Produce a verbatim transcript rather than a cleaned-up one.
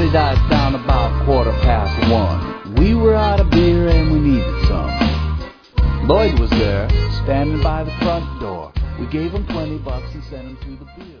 party died down about quarter past one. We were out of beer and we needed some. Lloyd was there, standing by the front door. We gave him twenty bucks and sent him to the beer.